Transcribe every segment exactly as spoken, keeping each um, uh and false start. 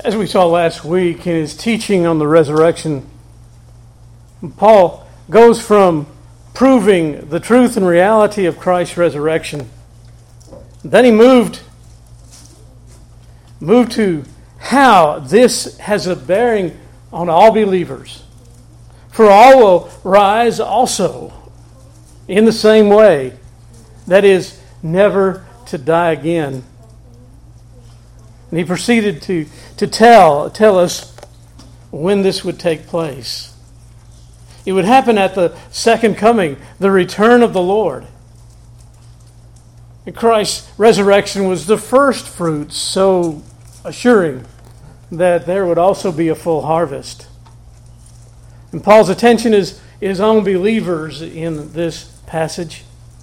As we saw last week in his teaching on the resurrection, Paul goes from proving the truth and reality of Christ's resurrection. Then he moved, moved to how this has a bearing on all believers. For all will rise also in the same way, that is, never to die again. And he proceeded to, to tell, tell us when this would take place. It would happen at the second coming, the return of the Lord. And Christ's resurrection was the first fruits, so assuring that there would also be a full harvest. And Paul's attention is, is on believers in this passage.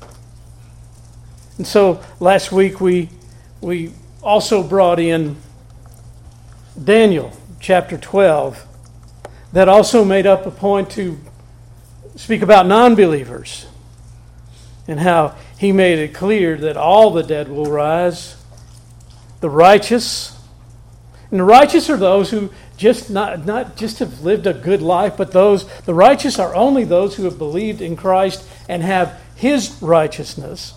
And so last week we we also brought in Daniel chapter twelve, that also made up a point to speak about non-believers and how he made it clear that all the dead will rise, the righteous. And the righteous are those who just not, not just have lived a good life, but those the righteous are only those who have believed in Christ and have his righteousness.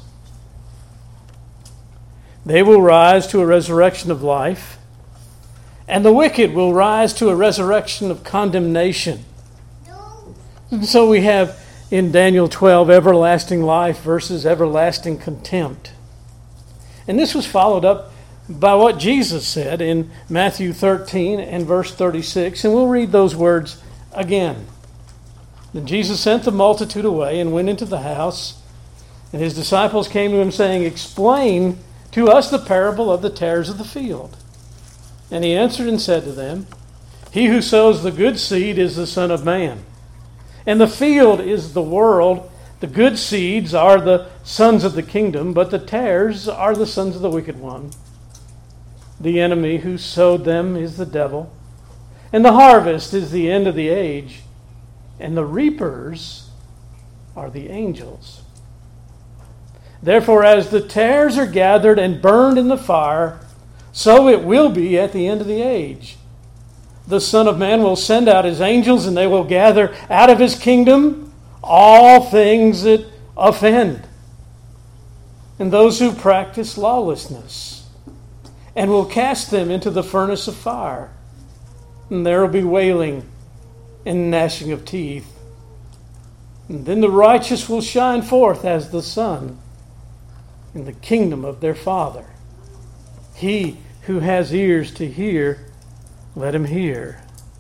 They will rise to a resurrection of life, and the wicked will rise to a resurrection of condemnation. And so we have in Daniel twelve everlasting life versus everlasting contempt. And this was followed up by what Jesus said in Matthew thirteen and verse thirty-six, and we'll read those words again. Then Jesus sent the multitude away and went into the house, and his disciples came to him saying, "Explain to us the parable of the tares of the field." And he answered and said to them, "He who sows the good seed is the Son of Man, and the field is the world. The good seeds are the sons of the kingdom, but the tares are the sons of the wicked one. The enemy who sowed them is the devil, and the harvest is the end of the age, and the reapers are the angels. Therefore, as the tares are gathered and burned in the fire, so it will be at the end of the age. The Son of Man will send out his angels, and they will gather out of his kingdom all things that offend, and those who practice lawlessness, and will cast them into the furnace of fire. And there will be wailing and gnashing of teeth. And then the righteous will shine forth as the sun in the kingdom of their Father. He who has ears to hear, let him hear."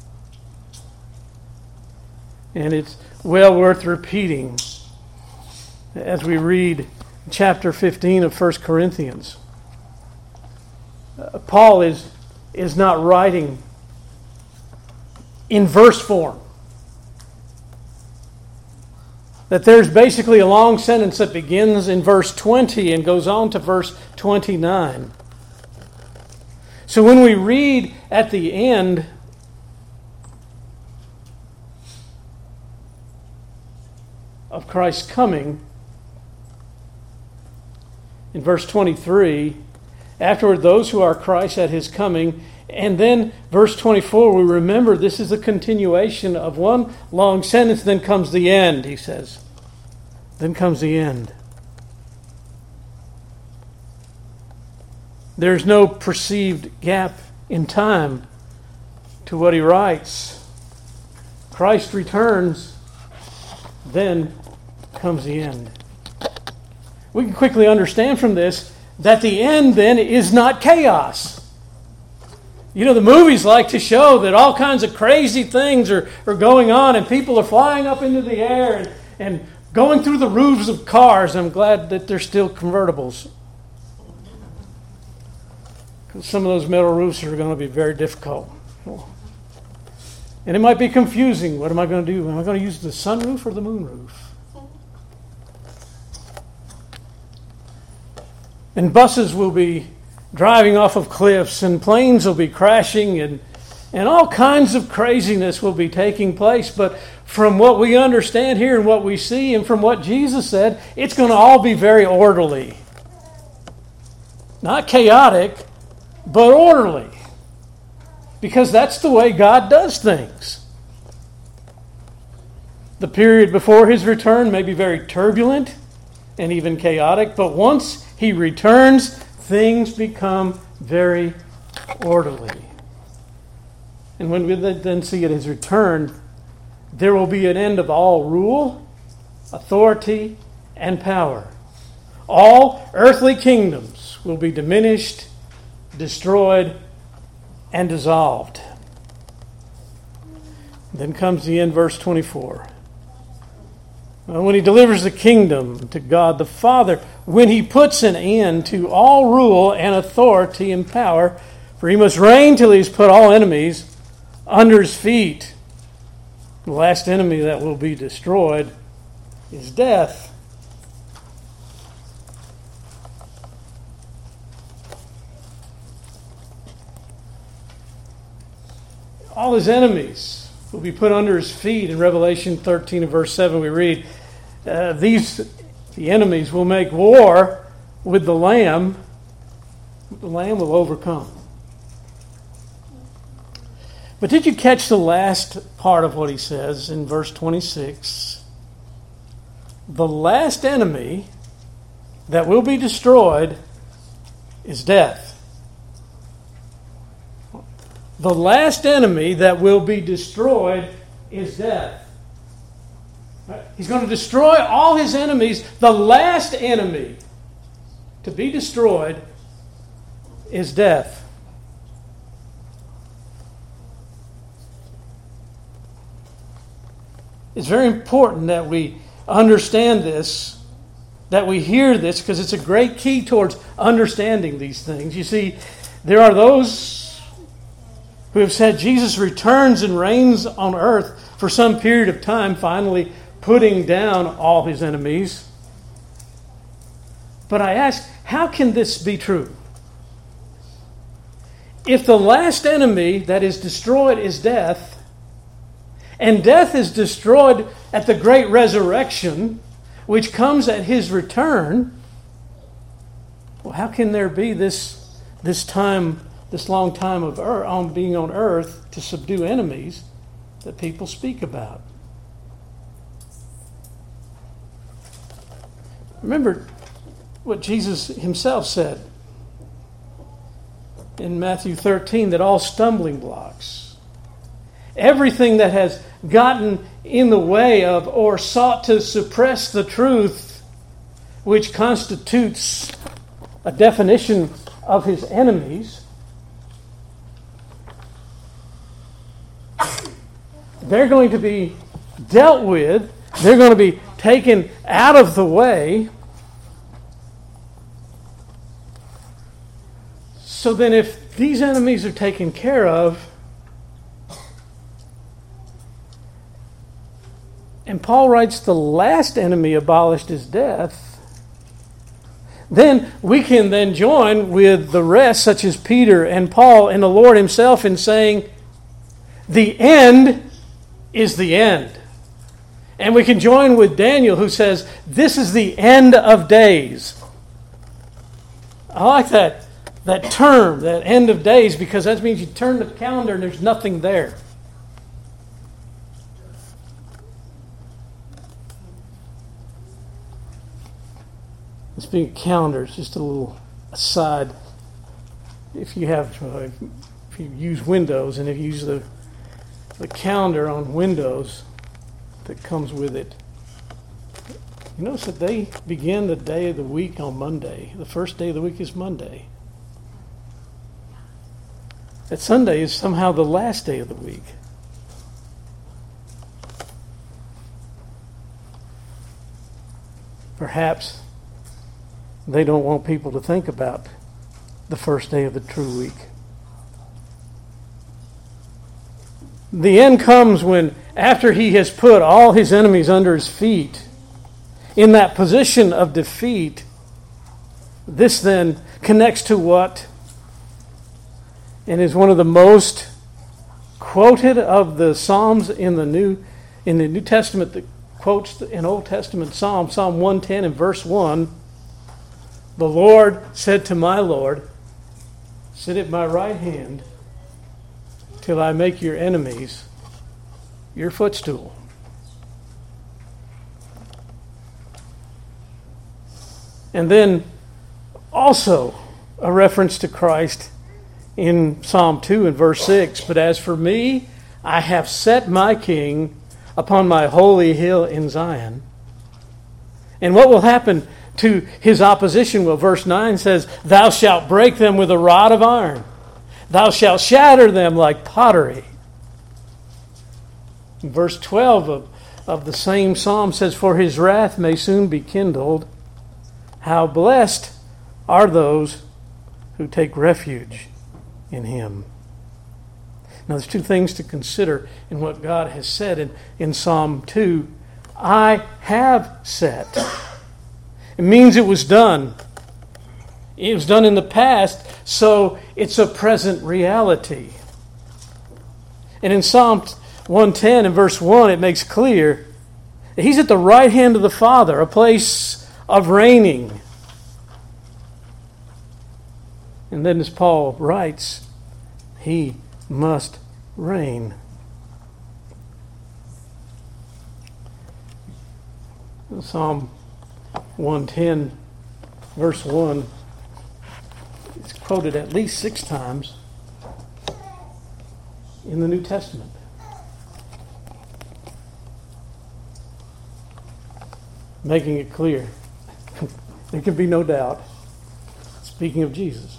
And it's well worth repeating as we read chapter fifteen of First Corinthians. Uh, Paul is, is not writing in verse form. That there's basically a long sentence that begins in verse twenty and goes on to verse twenty-nine. So when we read at the end of Christ's coming, in verse twenty-three, afterward those who are Christ at his coming, and then verse twenty-four, we remember this is a continuation of one long sentence, then comes the end, he says. Then comes the end. There's no perceived gap in time to what he writes. Christ returns, then comes the end. We can quickly understand from this that the end then is not chaos. You know, the movies like to show that all kinds of crazy things are, are going on and people are flying up into the air and, and going through the roofs of cars. I'm glad that they're still convertibles. Because some of those metal roofs are going to be very difficult. And it might be confusing. What am I going to do? Am I going to use the sunroof or the moonroof? And buses will be driving off of cliffs, and planes will be crashing, and, and all kinds of craziness will be taking place. But from what we understand here and what we see, and from what Jesus said, it's going to all be very orderly. Not chaotic, but orderly. because that's the way God does things. The period before his return may be very turbulent and even chaotic, but once he returns, things become very orderly. And when we then see at his return, there will be an end of all rule, authority, and power. All earthly kingdoms will be diminished, destroyed, and dissolved. Then comes the end, verse twenty-four. When he delivers the kingdom to God the Father, when he puts an end to all rule and authority and power, for he must reign till he's put all enemies under his feet. The last enemy that will be destroyed is death. All his enemies will be put under his feet. In Revelation thirteen and verse seven we read, uh, these, the enemies will make war with the Lamb. The Lamb will overcome. But did you catch the last part of what he says in verse twenty-six? The last enemy that will be destroyed is death. The last enemy that will be destroyed is death. He's going to destroy all his enemies. The last enemy to be destroyed is death. It's very important that we understand this, that we hear this, because it's a great key towards understanding these things. You see, there are those who have said Jesus returns and reigns on earth for some period of time, finally putting down all his enemies. But I ask, how can this be true? If the last enemy that is destroyed is death, and death is destroyed at the great resurrection, which comes at his return, well, how can there be this, this time this long time of earth, on being on earth to subdue enemies that people speak about? Remember what Jesus himself said in Matthew thirteen, that all stumbling blocks, everything that has gotten in the way of or sought to suppress the truth, which constitutes a definition of his enemies, they're going to be dealt with. They're going to be taken out of the way. So then if these enemies are taken care of, and Paul writes the last enemy abolished is death, then we can then join with the rest, such as Peter and Paul and the Lord himself, in saying the end is the end. And we can join with Daniel, who says this is the end of days. I like that, that term, that end of days, because that means you turn the calendar and there's nothing there. Speaking of calendars, just a little aside. If you have, uh, if you use Windows and if you use the the calendar on Windows that comes with it, you notice that they begin the day of the week on Monday. The first day of the week is Monday. That Sunday is somehow the last day of the week. Perhaps they don't want people to think about the first day of the true week. The end comes when, after he has put all his enemies under his feet, in that position of defeat, this then connects to what, and is one of the most quoted of the Psalms in the New in the New Testament, that quotes an Old Testament Psalm, Psalm one ten and verse one. The Lord said to my Lord, sit at my right hand till I make your enemies your footstool. And then also a reference to Christ in Psalm two and verse six. But as for me, I have set my king upon my holy hill in Zion. And what will happen to his opposition? Well, verse nine says, thou shalt break them with a rod of iron. Thou shalt shatter them like pottery. And verse twelve of, of the same psalm says, for his wrath may soon be kindled. How blessed are those who take refuge in him. Now, there's two things to consider in what God has said in, in Psalm two. I have set. It means it was done. It was done in the past, so it's a present reality. And in Psalm one ten and verse one, it makes clear that he's at the right hand of the Father, a place of reigning. And then as Paul writes, he must reign. Psalm one ten, verse one, it's quoted at least six times in the New Testament. Making it clear. There can be no doubt. Speaking of Jesus.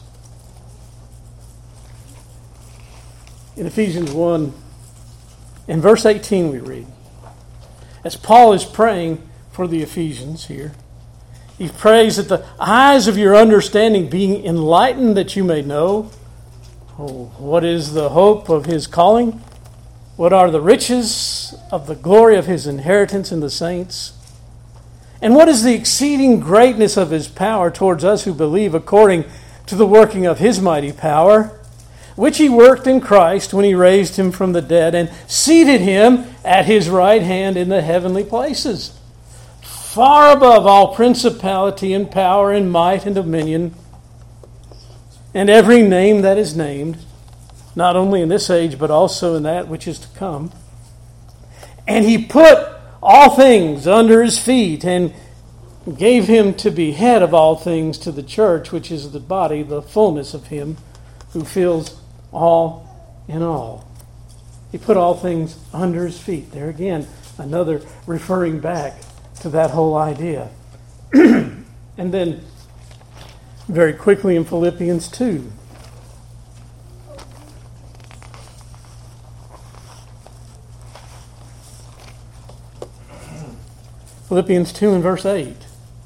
In Ephesians one, in verse eighteen we read, as Paul is praying for the Ephesians here, he prays that the eyes of your understanding being enlightened, that you may know oh, what is the hope of his calling, what are the riches of the glory of his inheritance in the saints, and what is the exceeding greatness of his power towards us who believe, according to the working of his mighty power, which he worked in Christ when he raised him from the dead and seated him at his right hand in the heavenly places, far above all principality and power and might and dominion, and every name that is named, not only in this age, but also in that which is to come. And he put all things under his feet, and gave him to be head of all things to the church, which is the body, the fullness of him who fills all in all. He put all things under his feet. There again, another referring back to that whole idea. And then, very quickly in Philippians two. Philippians two and verse eight.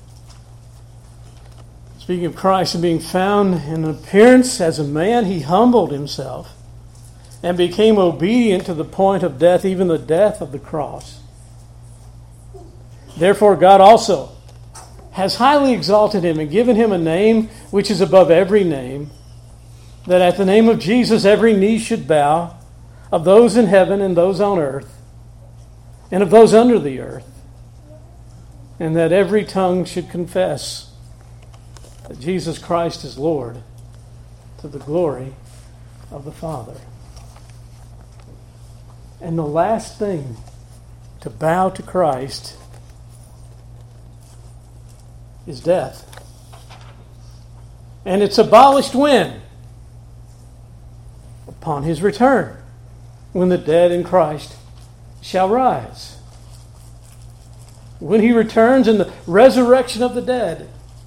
Speaking of Christ and being found in appearance as a man, he humbled himself and became obedient to the point of death, even the death of the cross. Therefore God also has highly exalted him and given him a name which is above every name, that at the name of Jesus every knee should bow, of those in heaven and those on earth, and of those under the earth, and that every tongue should confess that Jesus Christ is Lord, to the glory of the Father. And the last thing to bow to Christ is death. And it's abolished when? Upon his return, when the dead in Christ shall rise. When he returns in the resurrection of the dead.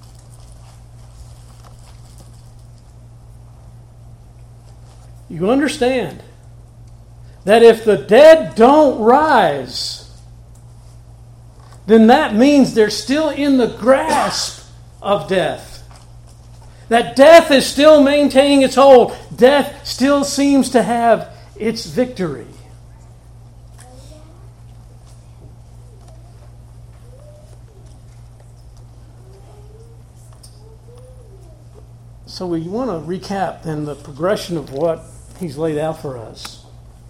You understand that if the dead don't rise, then that means they're still in the grasp of death. That death is still maintaining its hold. Death still seems to have its victory. So we want to recap then the progression of what he's laid out for us.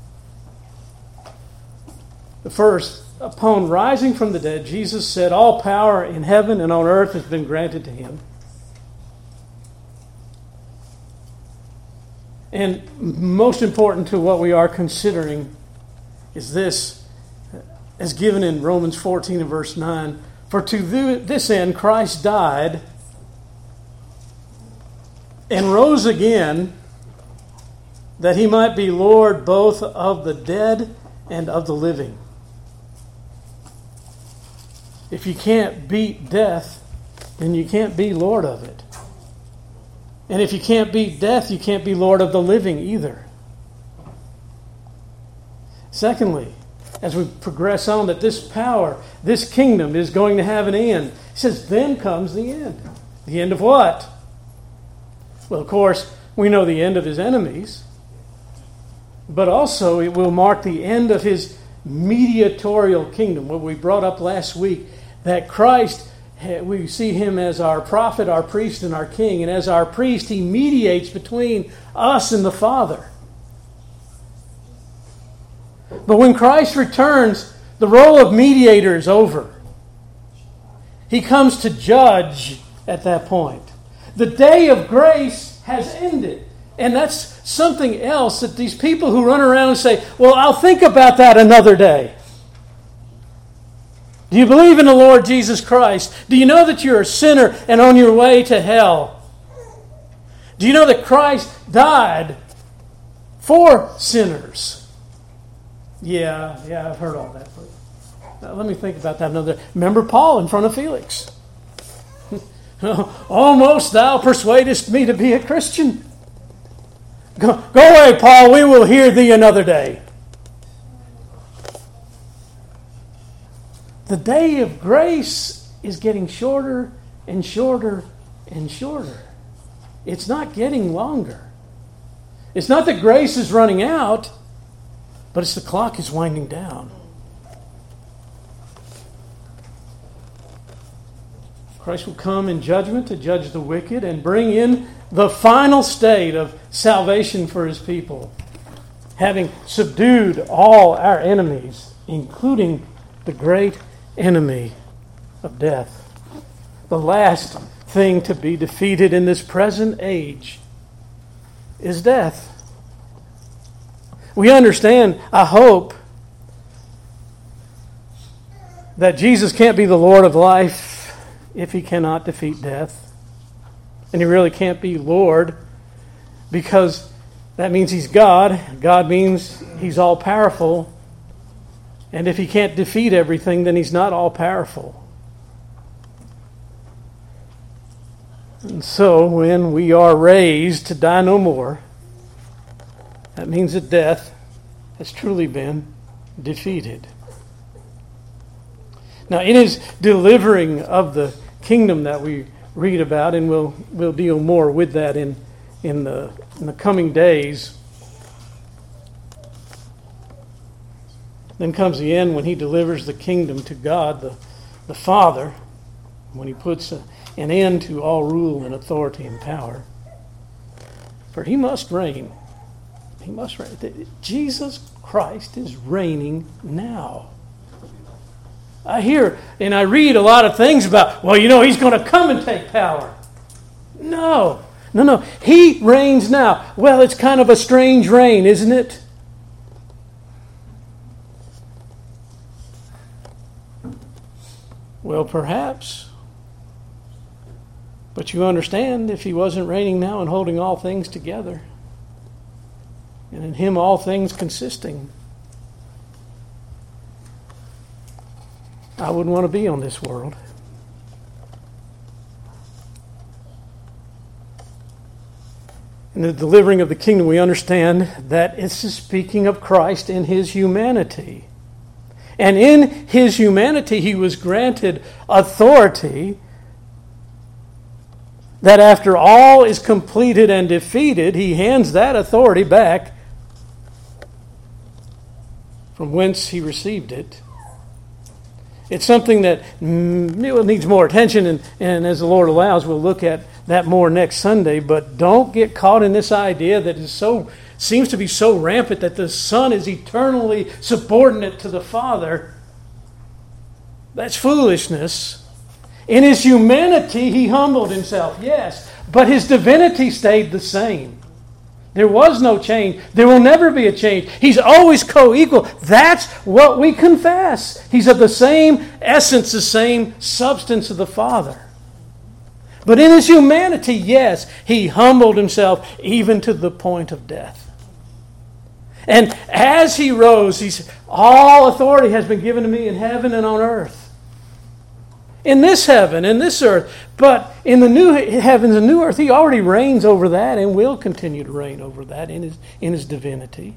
The first, upon rising from the dead, Jesus said, all power in heaven and on earth has been granted to him. And most important to what we are considering is this, as given in Romans fourteen and verse nine. For to this end Christ died and rose again, that he might be Lord both of the dead and of the living. If you can't beat death, then you can't be Lord of it. And if you can't beat death, you can't be Lord of the living either. Secondly, as we progress on, that this power, this kingdom is going to have an end. He says, then comes the end. The end of what? Well, of course, we know the end of his enemies. But also it will mark the end of his mediatorial kingdom. What we brought up last week, that Christ, we see him as our prophet, our priest, and our king. And as our priest, he mediates between us and the Father. But when Christ returns, the role of mediator is over. He comes to judge at that point. The day of grace has ended. And that's something else that these people who run around and say, well, I'll think about that another day. Do you believe in the Lord Jesus Christ? Do you know that you're a sinner and on your way to hell? Do you know that Christ died for sinners? Yeah, yeah, I've heard all that. Now, let me think about that another. Remember Paul in front of Felix. Almost thou persuadest me to be a Christian. Go, go away, Paul. We will hear thee another day. The day of grace is getting shorter and shorter and shorter. It's not getting longer. It's not that grace is running out, but it's the clock is winding down. Christ will come in judgment to judge the wicked and bring in the final state of salvation for his people, having subdued all our enemies, including the great enemy of death. The last thing to be defeated in this present age is death. We understand, I hope, that Jesus can't be the Lord of life if he cannot defeat death. And he really can't be Lord because that means he's God. God means he's all-powerful. And if he can't defeat everything, then he's not all-powerful. And so when we are raised to die no more, that means that death has truly been defeated. Now, in his delivering of the kingdom that we read about, and we'll we'll deal more with that in in the in the coming days. Then comes the end when he delivers the kingdom to God, the, the Father, when he puts a, an end to all rule and authority and power. For he must reign. He must reign. Jesus Christ is reigning now. I hear and I read a lot of things about, well, you know, he's going to come and take power. No, no, no. He reigns now. Well, it's kind of a strange reign, isn't it? Well, perhaps. But you understand, if he wasn't reigning now and holding all things together, and in him all things consisting, I wouldn't want to be on this world. In the delivering of the kingdom, we understand that it's speaking of Christ in his humanity. And in his humanity, he was granted authority that after all is completed and defeated, he hands that authority back from whence he received it. It's something that needs more attention, and, and as the Lord allows, we'll look at that more next Sunday. But don't get caught in this idea that is so seems to be so rampant that the Son is eternally subordinate to the Father. That's foolishness. In his humanity, he humbled himself, yes, but his divinity stayed the same. There was no change. There will never be a change. He's always co-equal. That's what we confess. He's of the same essence, the same substance of the Father. But in his humanity, yes, he humbled himself even to the point of death. And as he rose, he said, all authority has been given to me in heaven and on earth. In this heaven, in this earth. But in the new heavens and new earth, he already reigns over that and will continue to reign over that in his, in his divinity.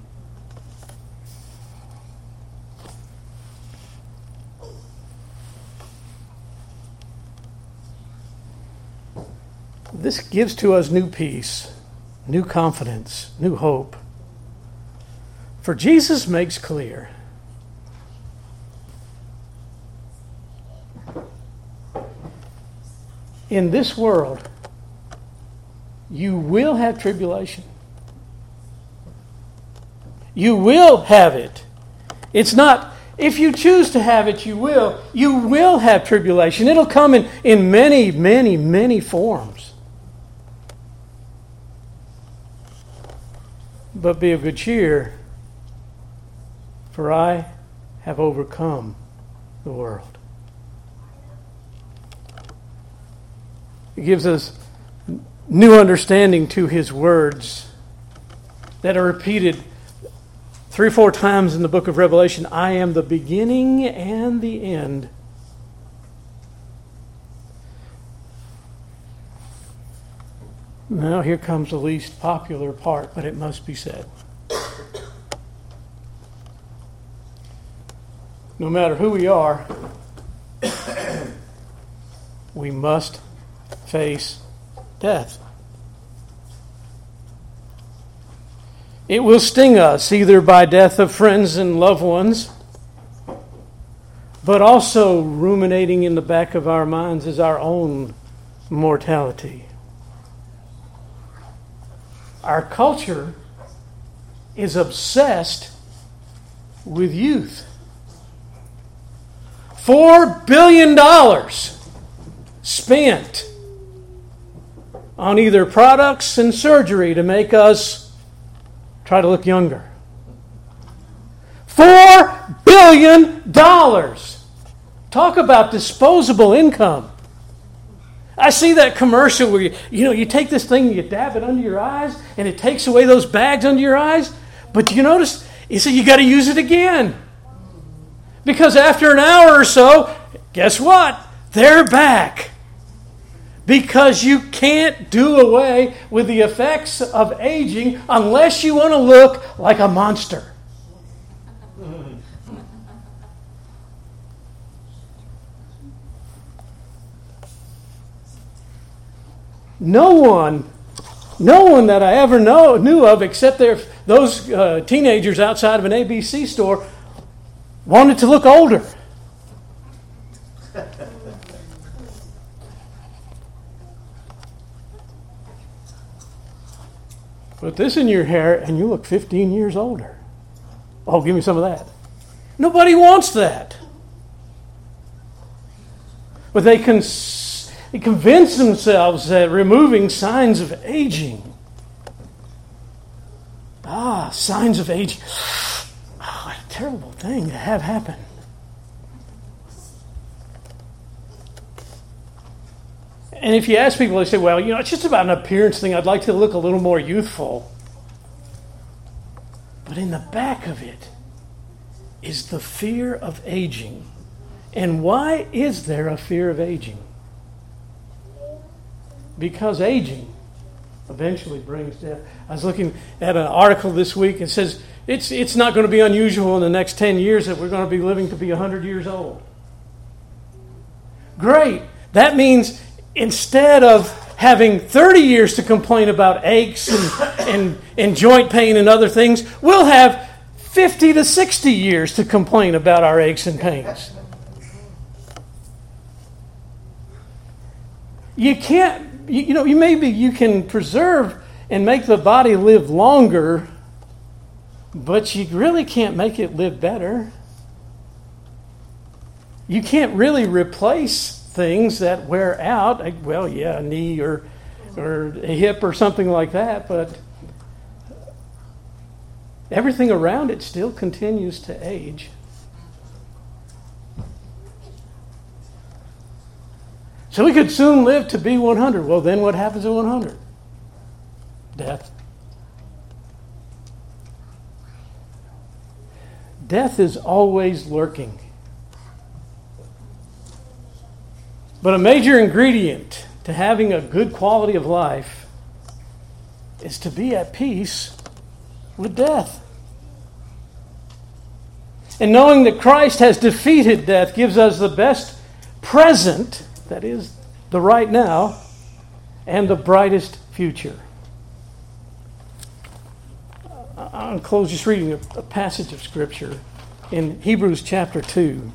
This gives to us new peace, new confidence, new hope. For Jesus makes clear, in this world, you will have tribulation. You will have it. It's not, if you choose to have it, you will. You will have tribulation. It'll come in, in many, many, many forms. But be of good cheer, for I have overcome the world. It gives us new understanding to his words that are repeated three or four times in the book of Revelation. I am the beginning and the end. Now here comes the least popular part, but it must be said. No matter who we are, we must face death. It will sting us either by death of friends and loved ones, but also ruminating in the back of our minds is our own mortality. Our culture is obsessed with youth. Four billion dollars spent on either products and surgery to make us try to look younger. Four billion dollars. Talk about disposable income. I see that commercial where you, you know, you take this thing and you dab it under your eyes and it takes away those bags under your eyes. But you notice, you say you got to use it again. Because after an hour or so, guess what? They're back. Because you can't do away with the effects of aging unless you want to look like a monster. No one, no one that I ever know knew of, except their, those uh, teenagers outside of an A B C store, wanted to look older. Put this in your hair and you look fifteen years older. Oh, give me some of that. Nobody wants that. But they, cons- they convince themselves that removing signs of aging. Ah, signs of aging. Oh, what a terrible thing to have happen. And if you ask people, they say, well, you know, it's just about an appearance thing. I'd like to look a little more youthful. But in the back of it is the fear of aging. And why is there a fear of aging? Because aging eventually brings death. I was looking at an article this week. It says it's it's not going to be unusual in the next ten years that we're going to be living to be one hundred years old. Great. That means instead of having thirty years to complain about aches and, and, and joint pain and other things, we'll have fifty to sixty years to complain about our aches and pains. You can't, you, you know, you maybe you can preserve and make the body live longer, but you really can't make it live better. You can't really replace things that wear out. Well, yeah, a knee or or a hip or something like that, but everything around it still continues to age. So we could soon live to be one hundred. Well, then what happens at one hundred? Death. Death is always lurking. But a major ingredient to having a good quality of life is to be at peace with death. And knowing that Christ has defeated death gives us the best present, that is, the right now, and the brightest future. I'll close just reading a, a passage of Scripture in Hebrews chapter two.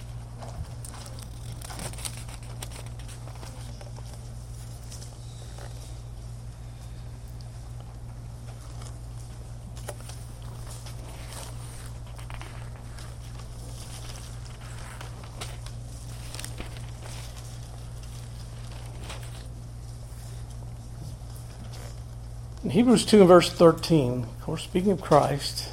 In Hebrews two and verse thirteen, of course, speaking of Christ,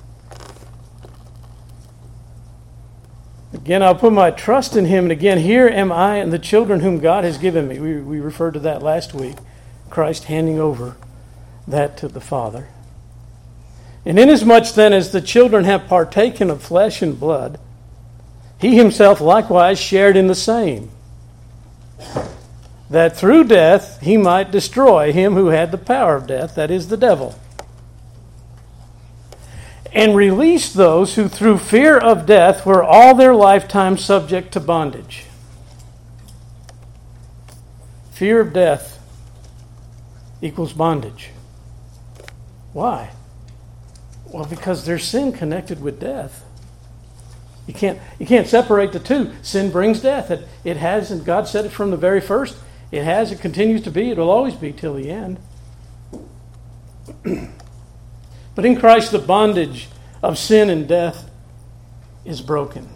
again, I'll put my trust in him, and again, here am I and the children whom God has given me. We, we referred to that last week, Christ handing over that to the Father. And inasmuch then as the children have partaken of flesh and blood, he himself likewise shared in the same, that through death he might destroy him who had the power of death, that is, the devil, and release those who through fear of death were all their lifetime subject to bondage. Fear of death equals bondage. Why? Well, because there's sin connected with death. You can't, you can't separate the two. Sin brings death. It, it has, and God said it from the very first. It has, it continues to be, it will always be till the end. But in Christ, the bondage of sin and death is broken.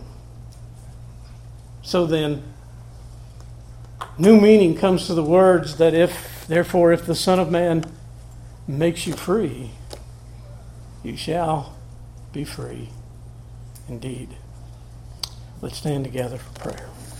So then, new meaning comes to the words that if, therefore, if the Son of Man makes you free, you shall be free indeed. Let's stand together for prayer.